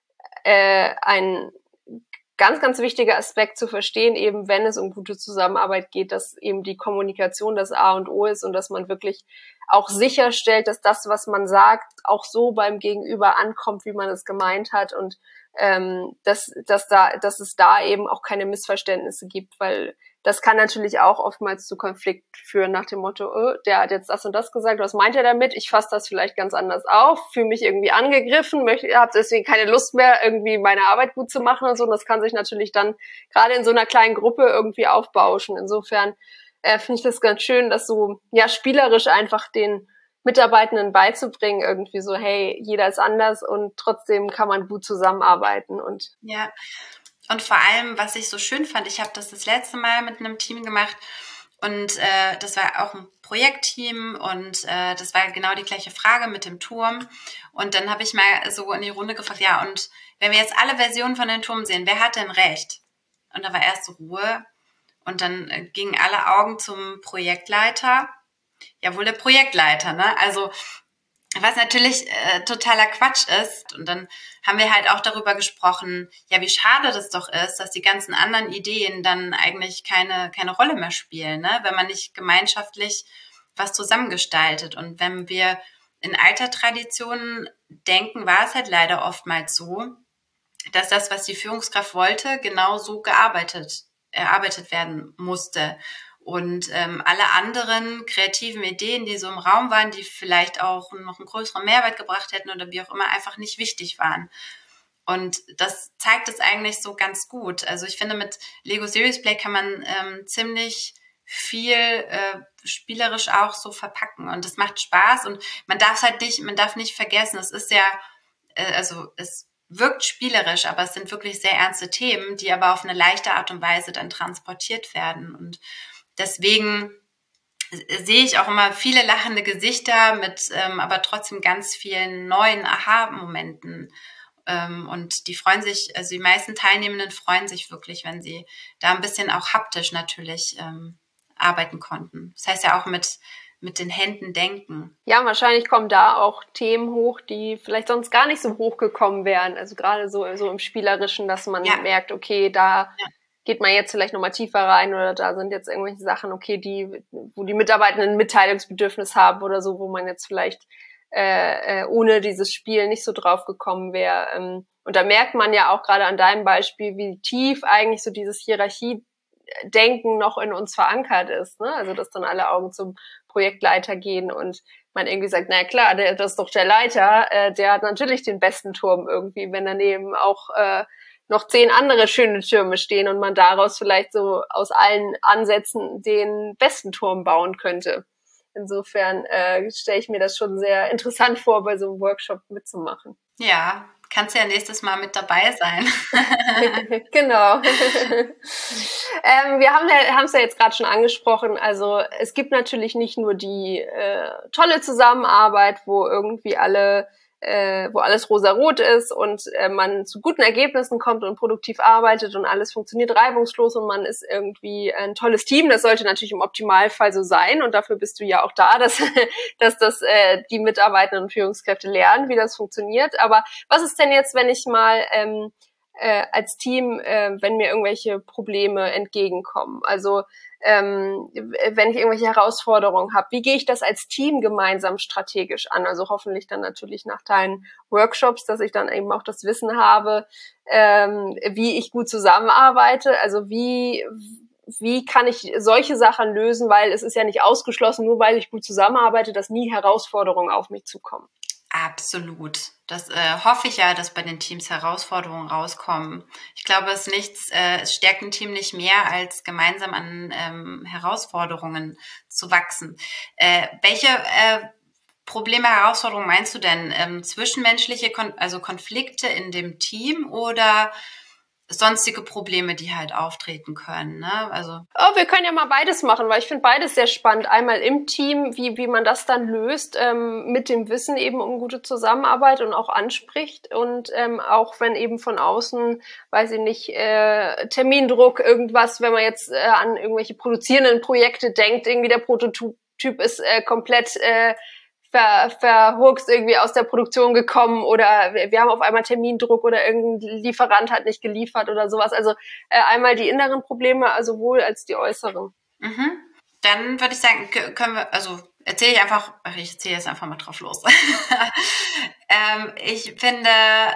äh, ein ganz, ganz wichtiger Aspekt zu verstehen, eben wenn es um gute Zusammenarbeit geht, dass eben die Kommunikation das A und O ist und dass man wirklich auch sicherstellt, dass das, was man sagt, auch so beim Gegenüber ankommt, wie man es gemeint hat und ähm, dass, dass, da, dass es da eben auch keine Missverständnisse gibt, weil das kann natürlich auch oftmals zu Konflikt führen nach dem Motto, oh, der hat jetzt das und das gesagt, was meint er damit? Ich fasse das vielleicht ganz anders auf, fühle mich irgendwie angegriffen, möchte, habe deswegen keine Lust mehr, irgendwie meine Arbeit gut zu machen und so. Und das kann sich natürlich dann gerade in so einer kleinen Gruppe irgendwie aufbauschen. Insofern äh, finde ich das ganz schön, das so ja spielerisch einfach den Mitarbeitenden beizubringen, irgendwie so, hey, jeder ist anders und trotzdem kann man gut zusammenarbeiten. Und ja. Und vor allem, was ich so schön fand, ich habe das das letzte Mal mit einem Team gemacht und äh, das war auch ein Projektteam und äh, das war genau die gleiche Frage mit dem Turm. Und dann habe ich mal so in die Runde gefragt, ja, und wenn wir jetzt alle Versionen von dem Turm sehen, wer hat denn recht? Und da war erst so Ruhe und dann äh, gingen alle Augen zum Projektleiter. Ja, wohl der Projektleiter, ne? Also was natürlich äh, totaler Quatsch ist. Und dann haben wir halt auch darüber gesprochen, ja, wie schade das doch ist, dass die ganzen anderen Ideen dann eigentlich keine keine Rolle mehr spielen, ne? Wenn man nicht gemeinschaftlich was zusammengestaltet. Und wenn wir in alter Traditionen denken, war es halt leider oftmals so, dass das, was die Führungskraft wollte, genau so gearbeitet, erarbeitet werden musste. Und ähm, alle anderen kreativen Ideen, die so im Raum waren, die vielleicht auch noch einen größeren Mehrwert gebracht hätten oder wie auch immer, einfach nicht wichtig waren. Und das zeigt es eigentlich so ganz gut. Also ich finde, mit Lego Serious Play kann man ähm, ziemlich viel äh, spielerisch auch so verpacken. Und das macht Spaß. Und man darf es halt nicht, man darf nicht vergessen, es ist ja, äh, also es wirkt spielerisch, aber es sind wirklich sehr ernste Themen, die aber auf eine leichte Art und Weise dann transportiert werden. Und deswegen sehe ich auch immer viele lachende Gesichter mit ähm, aber trotzdem ganz vielen neuen Aha-Momenten. Ähm, und die freuen sich, also die meisten Teilnehmenden freuen sich wirklich, wenn sie da ein bisschen auch haptisch natürlich ähm, arbeiten konnten. Das heißt ja auch mit, mit den Händen denken. Ja, wahrscheinlich kommen da auch Themen hoch, die vielleicht sonst gar nicht so hochgekommen wären. Also gerade so, so im Spielerischen, dass man ja. merkt, okay, da ja. geht man jetzt vielleicht nochmal tiefer rein oder da sind jetzt irgendwelche Sachen, okay, die, wo die Mitarbeitenden ein Mitteilungsbedürfnis haben oder so, wo man jetzt vielleicht äh, ohne dieses Spiel nicht so drauf gekommen wäre. Ähm, und da merkt man ja auch gerade an deinem Beispiel, wie tief eigentlich so dieses Hierarchiedenken noch in uns verankert ist, ne? Also dass dann alle Augen zum Projektleiter gehen und man irgendwie sagt, na klar, der, das ist doch der Leiter, äh, der hat natürlich den besten Turm irgendwie, wenn daneben auch äh, noch zehn andere schöne Türme stehen und man daraus vielleicht so aus allen Ansätzen den besten Turm bauen könnte. insofern äh, stelle ich mir das schon sehr interessant vor, bei so einem Workshop mitzumachen. Ja, kannst ja nächstes Mal mit dabei sein. Genau. ähm, wir haben ja, haben es ja jetzt gerade schon angesprochen. Also es gibt natürlich nicht nur die äh, tolle Zusammenarbeit, wo irgendwie alle äh, wo alles rosarot ist und äh, man zu guten Ergebnissen kommt und produktiv arbeitet und alles funktioniert reibungslos und man ist irgendwie ein tolles Team. Das sollte natürlich im Optimalfall so sein und dafür bist du ja auch da, dass, dass das äh, die Mitarbeitenden und Führungskräfte lernen, wie das funktioniert. Aber was ist denn jetzt, wenn ich mal ähm, äh, als Team, äh, wenn mir irgendwelche Probleme entgegenkommen? Also Ähm, wenn ich irgendwelche Herausforderungen habe, wie gehe ich das als Team gemeinsam strategisch an? Also hoffentlich dann natürlich nach deinen Workshops, dass ich dann eben auch das Wissen habe, ähm, wie ich gut zusammenarbeite. Also wie wie kann ich solche Sachen lösen, weil es ist ja nicht ausgeschlossen, nur weil ich gut zusammenarbeite, dass nie Herausforderungen auf mich zukommen. Absolut. Das äh, hoffe ich ja, dass bei den Teams Herausforderungen rauskommen. Ich glaube, es nichts, äh, es stärkt ein Team nicht mehr, als gemeinsam an ähm, Herausforderungen zu wachsen. Äh, welche äh, Probleme, Herausforderungen meinst du denn? Ähm, zwischenmenschliche, Kon- also Konflikte in dem Team oder sonstige Probleme, die halt auftreten können, ne? Also oh, wir können ja mal beides machen, weil ich finde beides sehr spannend. Einmal im Team, wie wie man das dann löst, ähm, mit dem Wissen eben um gute Zusammenarbeit und auch anspricht und ähm, auch wenn eben von außen, weiß ich nicht, äh, Termindruck, irgendwas, wenn man jetzt äh, an irgendwelche produzierenden Projekte denkt, irgendwie der Prototyp ist äh, komplett äh, ver, verhurkst irgendwie aus der Produktion gekommen oder wir, wir haben auf einmal Termindruck oder irgendein Lieferant hat nicht geliefert oder sowas. Also äh, einmal die inneren Probleme, also sowohl als die äußeren. Mhm. Dann würde ich sagen, können wir, also erzähle ich einfach, ach, ich erzähle jetzt einfach mal drauf los. ähm, ich finde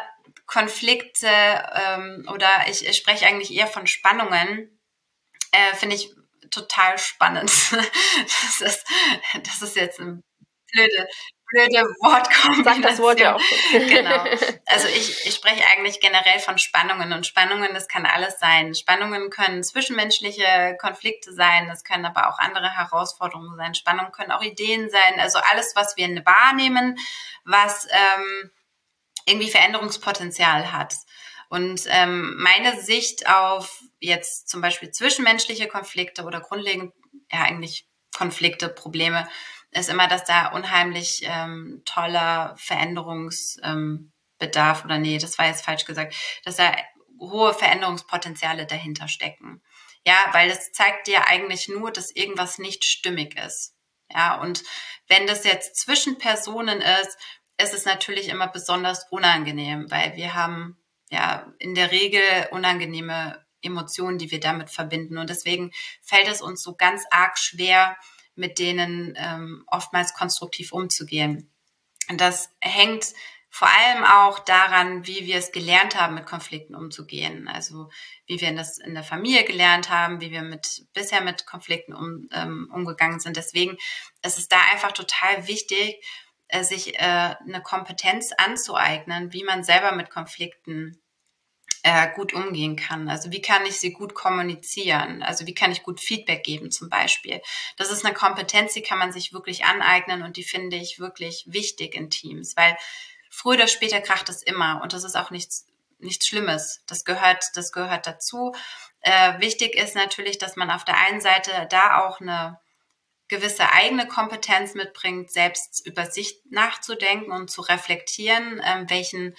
Konflikte ähm, oder ich, ich spreche eigentlich eher von Spannungen, äh, finde ich total spannend. das, ist, das ist jetzt ein blöde, blöde Wortkombination. Sagt das Wort ja auch schon. Genau. Also ich, ich spreche eigentlich generell von Spannungen und Spannungen, das kann alles sein. Spannungen können zwischenmenschliche Konflikte sein, das können aber auch andere Herausforderungen sein. Spannungen können auch Ideen sein, also alles, was wir wahrnehmen, was ähm, irgendwie Veränderungspotenzial hat. Und ähm, meine Sicht auf jetzt zum Beispiel zwischenmenschliche Konflikte oder grundlegend ja eigentlich Konflikte, Probleme, ist immer, dass da unheimlich ähm, toller Veränderungsbedarf ähm, oder nee, das war jetzt falsch gesagt, dass da hohe Veränderungspotenziale dahinter stecken. Ja, weil das zeigt dir eigentlich nur, dass irgendwas nicht stimmig ist. Ja, und wenn das jetzt zwischen Personen ist, ist es natürlich immer besonders unangenehm, weil wir haben ja in der Regel unangenehme Emotionen, die wir damit verbinden. Und deswegen fällt es uns so ganz arg schwer, mit denen ähm, oftmals konstruktiv umzugehen. Und das hängt vor allem auch daran, wie wir es gelernt haben, mit Konflikten umzugehen. Also wie wir das in der Familie gelernt haben, wie wir mit bisher mit Konflikten um, ähm, umgegangen sind. Deswegen ist es da einfach total wichtig, äh, sich äh, eine Kompetenz anzueignen, wie man selber mit Konflikten äh, gut umgehen kann. Also wie kann ich sie gut kommunizieren? Also wie kann ich gut Feedback geben zum Beispiel? Das ist eine Kompetenz, die kann man sich wirklich aneignen und die finde ich wirklich wichtig in Teams, weil früher oder später kracht es immer und das ist auch nichts nichts Schlimmes. Das gehört, das gehört dazu. Äh, wichtig ist natürlich, dass man auf der einen Seite da auch eine gewisse eigene Kompetenz mitbringt, selbst über sich nachzudenken und zu reflektieren, ähm, welchen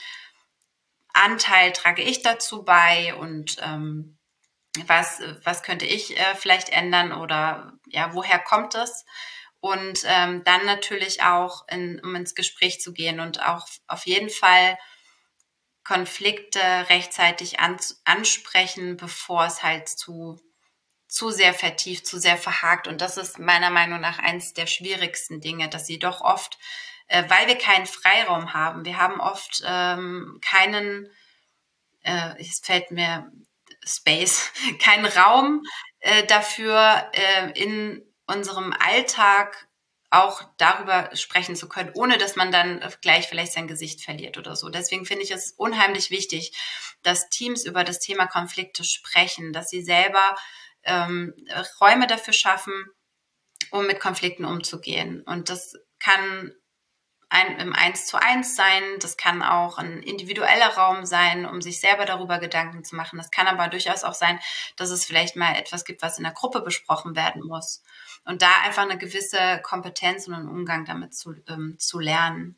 Anteil trage ich dazu bei und ähm, was, was könnte ich äh, vielleicht ändern oder ja, woher kommt es? Und ähm, dann natürlich auch, in, um ins Gespräch zu gehen und auch auf jeden Fall Konflikte rechtzeitig an, ansprechen, bevor es halt zu, zu sehr vertieft, zu sehr verhakt. Und das ist meiner Meinung nach eins der schwierigsten Dinge, dass sie doch oft, äh, weil wir keinen Freiraum haben, wir haben oft ähm, keinen, äh, es fällt mir Space, keinen Raum äh, dafür, äh, in unserem Alltag auch darüber sprechen zu können, ohne dass man dann gleich vielleicht sein Gesicht verliert oder so. Deswegen finde ich es unheimlich wichtig, dass Teams über das Thema Konflikte sprechen, dass sie selber ähm, Räume dafür schaffen, um mit Konflikten umzugehen. Und das kann ein, im Eins zu eins sein, das kann auch ein individueller Raum sein, um sich selber darüber Gedanken zu machen. Das kann aber durchaus auch sein, dass es vielleicht mal etwas gibt, was in der Gruppe besprochen werden muss. Und da einfach eine gewisse Kompetenz und einen Umgang damit zu, ähm, zu lernen.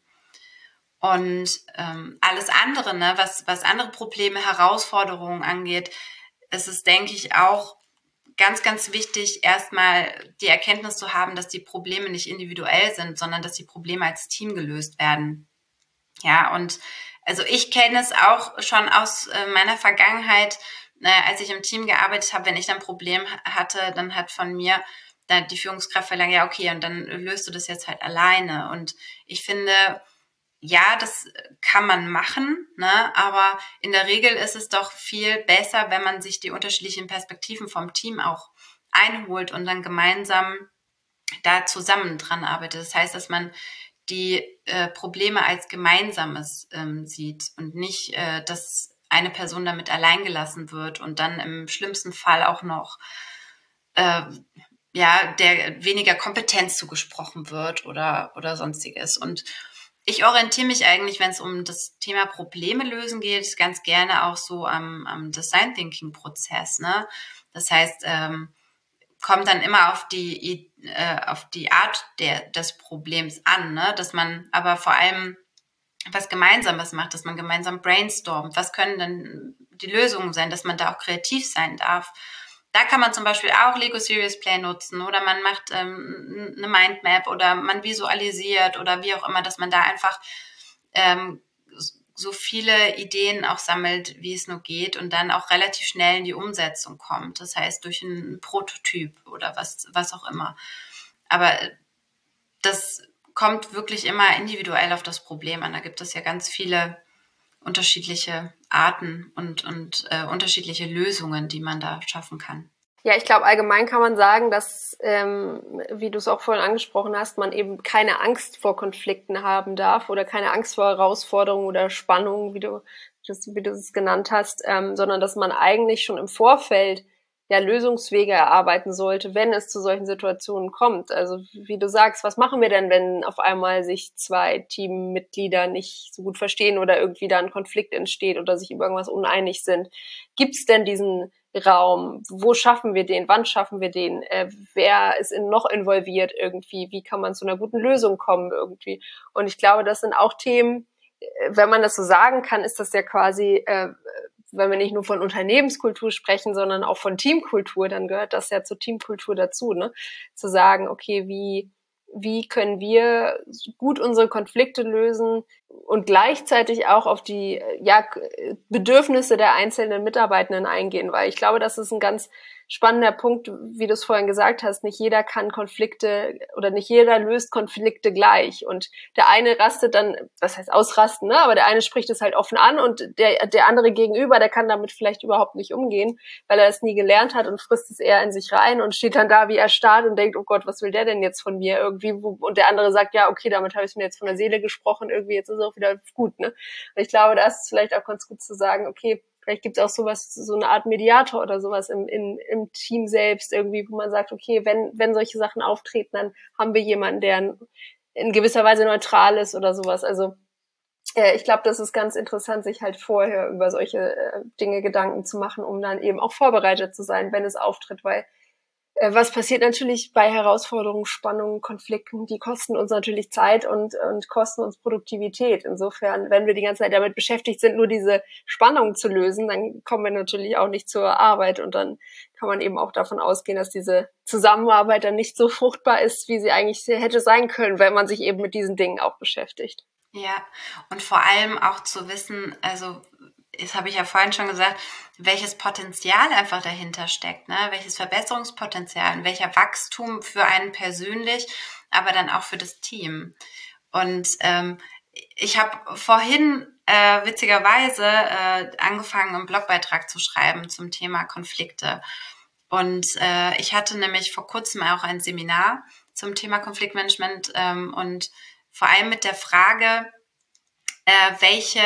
Und ähm, alles andere, ne, was, was andere Probleme, Herausforderungen angeht, ist es, denke ich, auch ganz, ganz wichtig, erstmal die Erkenntnis zu haben, dass die Probleme nicht individuell sind, sondern dass die Probleme als Team gelöst werden. Ja, und also ich kenne es auch schon aus äh, meiner Vergangenheit, äh, als ich im Team gearbeitet habe, wenn ich dann ein Problem hatte, dann hat von mir dann die Führungskraft verlangt, ja, okay, und dann löst du das jetzt halt alleine. Und ich finde, ja, das kann man machen, ne? Aber in der Regel ist es doch viel besser, wenn man sich die unterschiedlichen Perspektiven vom Team auch einholt und dann gemeinsam da zusammen dran arbeitet. Das heißt, dass man die äh, Probleme als Gemeinsames ähm, sieht und nicht, äh, dass eine Person damit alleingelassen wird und dann im schlimmsten Fall auch noch äh, ja der weniger Kompetenz zugesprochen wird oder oder sonstiges. Und ich orientiere mich eigentlich, wenn es um das Thema Probleme lösen geht, ganz gerne auch so am, am Design Thinking Prozess, ne? Das heißt, ähm, kommt dann immer auf die äh, auf die Art der des Problems an, ne? Dass man aber vor allem was Gemeinsames macht, dass man gemeinsam brainstormt. Was können denn die Lösungen sein, dass man da auch kreativ sein darf? Da kann man zum Beispiel auch Lego Serious Play nutzen oder man macht ähm, eine Mindmap oder man visualisiert oder wie auch immer, dass man da einfach ähm, so viele Ideen auch sammelt, wie es nur geht und dann auch relativ schnell in die Umsetzung kommt. Das heißt, durch einen Prototyp oder was, was auch immer. Aber das kommt wirklich immer individuell auf das Problem an. Da gibt es ja ganz viele unterschiedliche Arten und, und äh, unterschiedliche Lösungen, die man da schaffen kann. Ja, ich glaube, allgemein kann man sagen, dass, ähm, wie du es auch vorhin angesprochen hast, man eben keine Angst vor Konflikten haben darf oder keine Angst vor Herausforderungen oder Spannungen, wie du das, wie du es genannt hast, ähm, sondern dass man eigentlich schon im Vorfeld ja Lösungswege erarbeiten sollte, wenn es zu solchen Situationen kommt. Also wie du sagst, was machen wir denn, wenn auf einmal sich zwei Teammitglieder nicht so gut verstehen oder irgendwie da ein Konflikt entsteht oder sich über irgendwas uneinig sind? Gibt es denn diesen Raum? Wo schaffen wir den? Wann schaffen wir den? Äh, wer ist in noch involviert irgendwie? Wie kann man zu einer guten Lösung kommen irgendwie? Und ich glaube, das sind auch Themen, wenn man das so sagen kann, ist das ja quasi, äh, wenn wir nicht nur von Unternehmenskultur sprechen, sondern auch von Teamkultur, dann gehört das ja zur Teamkultur dazu, ne? Zu sagen, okay, wie, wie können wir gut unsere Konflikte lösen und gleichzeitig auch auf die, ja, Bedürfnisse der einzelnen Mitarbeitenden eingehen, weil ich glaube, das ist ein ganz spannender Punkt, wie du es vorhin gesagt hast. Nicht jeder kann Konflikte oder nicht jeder löst Konflikte gleich. Und der eine rastet dann, was heißt ausrasten, ne? Aber der eine spricht es halt offen an und der, der andere gegenüber, der kann damit vielleicht überhaupt nicht umgehen, weil er es nie gelernt hat und frisst es eher in sich rein und steht dann da wie erstarrt und denkt, oh Gott, was will der denn jetzt von mir irgendwie? Und der andere sagt, ja, okay, damit habe ich mir jetzt von der Seele gesprochen, irgendwie jetzt ist es auch wieder gut, ne? Und ich glaube, da ist es vielleicht auch ganz gut zu sagen, okay, vielleicht gibt es auch sowas, so eine Art Mediator oder sowas im, im, im Team selbst irgendwie, wo man sagt, okay, wenn, wenn solche Sachen auftreten, dann haben wir jemanden, der in, in gewisser Weise neutral ist oder sowas. Also äh, ich glaube, das ist ganz interessant, sich halt vorher über solche äh, Dinge Gedanken zu machen, um dann eben auch vorbereitet zu sein, wenn es auftritt, weil was passiert natürlich bei Herausforderungen, Spannungen, Konflikten? Die kosten uns natürlich Zeit und, und kosten uns Produktivität. Insofern, wenn wir die ganze Zeit damit beschäftigt sind, nur diese Spannung zu lösen, dann kommen wir natürlich auch nicht zur Arbeit. Und dann kann man eben auch davon ausgehen, dass diese Zusammenarbeit dann nicht so fruchtbar ist, wie sie eigentlich hätte sein können, wenn man sich eben mit diesen Dingen auch beschäftigt. Ja, und vor allem auch zu wissen, also das habe ich ja vorhin schon gesagt, welches Potenzial einfach dahinter steckt, ne? Welches Verbesserungspotenzial und welcher Wachstum für einen persönlich, aber dann auch für das Team. Und ähm, ich habe vorhin äh, witzigerweise äh, angefangen, einen Blogbeitrag zu schreiben zum Thema Konflikte. Und äh, ich hatte nämlich vor kurzem auch ein Seminar zum Thema Konfliktmanagement ähm, und vor allem mit der Frage, äh, welche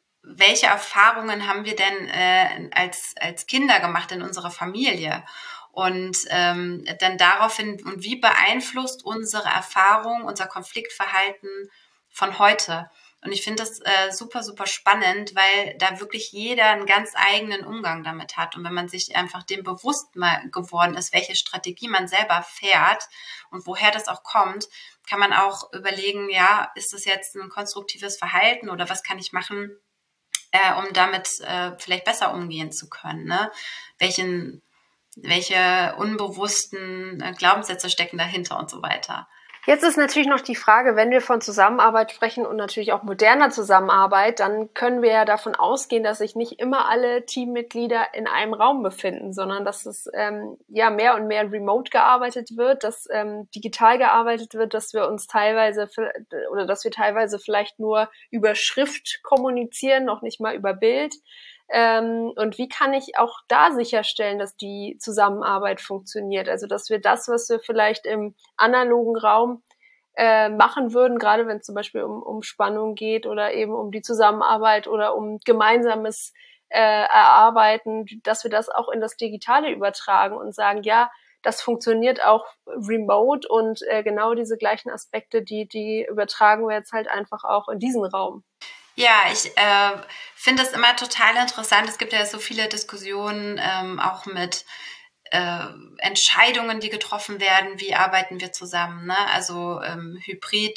welche Erfahrungen haben wir denn äh, als als Kinder gemacht in unserer Familie? Und ähm, dann daraufhin, und wie beeinflusst unsere Erfahrung, unser Konfliktverhalten von heute? Und ich finde das äh, super, super spannend, weil da wirklich jeder einen ganz eigenen Umgang damit hat. Und wenn man sich einfach dem bewusst mal geworden ist, welche Strategie man selber fährt und woher das auch kommt, kann man auch überlegen, ja, ist das jetzt ein konstruktives Verhalten oder was kann ich machen, äh, um damit äh, vielleicht besser umgehen zu können, ne? Welchen, welche unbewussten äh, Glaubenssätze stecken dahinter und so weiter. Jetzt ist natürlich noch die Frage, wenn wir von Zusammenarbeit sprechen und natürlich auch moderner Zusammenarbeit, dann können wir ja davon ausgehen, dass sich nicht immer alle Teammitglieder in einem Raum befinden, sondern dass es ähm, ja mehr und mehr remote gearbeitet wird, dass ähm, digital gearbeitet wird, dass wir uns teilweise oder dass wir teilweise vielleicht nur über Schrift kommunizieren, noch nicht mal über Bild. Ähm, und wie kann ich auch da sicherstellen, dass die Zusammenarbeit funktioniert? Also, dass wir das, was wir vielleicht im analogen Raum äh, machen würden, gerade wenn es zum Beispiel um, um Spannung geht oder eben um die Zusammenarbeit oder um gemeinsames äh, Erarbeiten, dass wir das auch in das Digitale übertragen und sagen, ja, das funktioniert auch remote und äh, genau diese gleichen Aspekte, die, die übertragen wir jetzt halt einfach auch in diesen Raum. Ja, ich äh, finde das immer total interessant. Es gibt ja so viele Diskussionen ähm, auch mit äh, Entscheidungen, die getroffen werden. Wie arbeiten wir zusammen? Ne? Also ähm, Hybrid,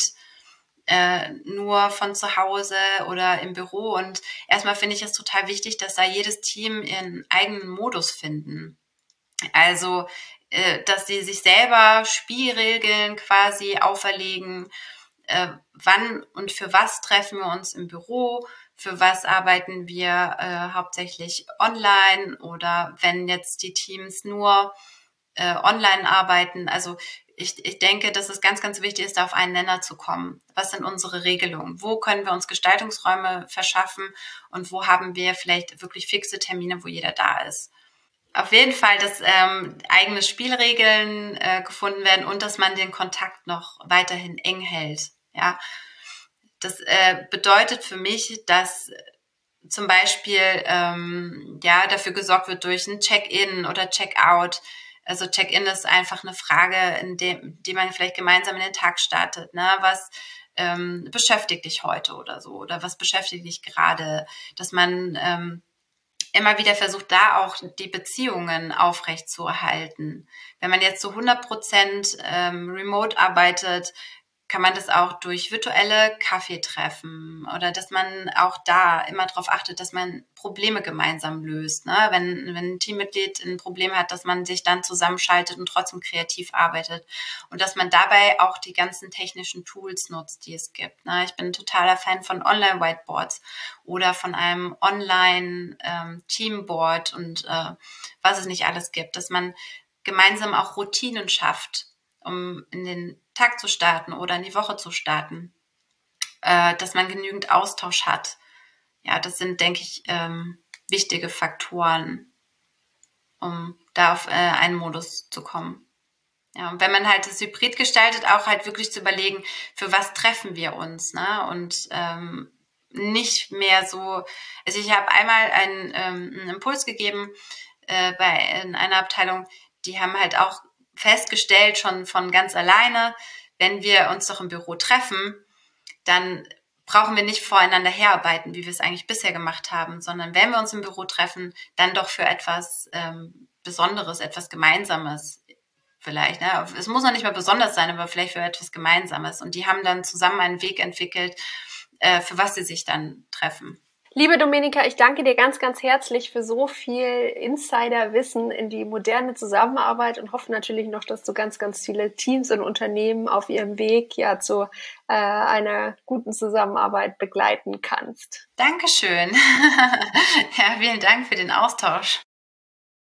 äh, nur von zu Hause oder im Büro. Und erstmal finde ich es total wichtig, dass da jedes Team ihren eigenen Modus finden. Also, äh, dass sie sich selber Spielregeln quasi auferlegen. Äh, wann und für was treffen wir uns im Büro, für was arbeiten wir äh, hauptsächlich online oder wenn jetzt die Teams nur äh, online arbeiten. Also ich, ich denke, dass es ganz, ganz wichtig ist, da auf einen Nenner zu kommen. Was sind unsere Regelungen? Wo können wir uns Gestaltungsräume verschaffen und wo haben wir vielleicht wirklich fixe Termine, wo jeder da ist? Auf jeden Fall, dass ähm, eigene Spielregeln äh, gefunden werden und dass man den Kontakt noch weiterhin eng hält. Ja, das äh, bedeutet für mich, dass zum Beispiel ähm, ja dafür gesorgt wird durch ein Check-in oder Check-out. Also Check-in ist einfach eine Frage, in dem, die man vielleicht gemeinsam in den Tag startet. Ne? Was ähm, beschäftigt dich heute oder so? Oder was beschäftigt dich gerade? Dass man ähm, immer wieder versucht, da auch die Beziehungen aufrechtzuerhalten. Wenn man jetzt zu hundert Prozent ähm, remote arbeitet, kann man das auch durch virtuelle Kaffeetreffen oder dass man auch da immer darauf achtet, dass man Probleme gemeinsam löst. Ne? Wenn, wenn ein Teammitglied ein Problem hat, dass man sich dann zusammenschaltet und trotzdem kreativ arbeitet und dass man dabei auch die ganzen technischen Tools nutzt, die es gibt. Ne? Ich bin ein totaler Fan von Online-Whiteboards oder von einem Online-Teamboard ähm, und äh, was es nicht alles gibt, dass man gemeinsam auch Routinen schafft, um in den Tag zu starten oder in die Woche zu starten, äh, dass man genügend Austausch hat. Ja, das sind, denke ich, ähm, wichtige Faktoren, um da auf äh, einen Modus zu kommen. Ja, und wenn man halt das Hybrid gestaltet, auch halt wirklich zu überlegen, für was treffen wir uns, ne? Und ähm, nicht mehr so, also ich habe einmal einen, ähm, einen Impuls gegeben äh, bei in einer Abteilung, die haben halt auch festgestellt, schon von ganz alleine, wenn wir uns doch im Büro treffen, dann brauchen wir nicht voreinander herarbeiten, wie wir es eigentlich bisher gemacht haben, sondern wenn wir uns im Büro treffen, dann doch für etwas ähm, Besonderes, etwas Gemeinsames vielleicht. Ne? Es muss noch nicht mal besonders sein, aber vielleicht für etwas Gemeinsames. Und die haben dann zusammen einen Weg entwickelt, äh, für was sie sich dann treffen. Liebe Domenica, ich danke dir ganz, ganz herzlich für so viel Insiderwissen in die moderne Zusammenarbeit und hoffe natürlich noch, dass du ganz, ganz viele Teams und Unternehmen auf ihrem Weg ja zu äh, einer guten Zusammenarbeit begleiten kannst. Dankeschön. Ja, vielen Dank für den Austausch.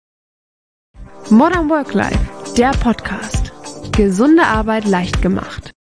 Modern Work Life, der Podcast. Gesunde Arbeit leicht gemacht.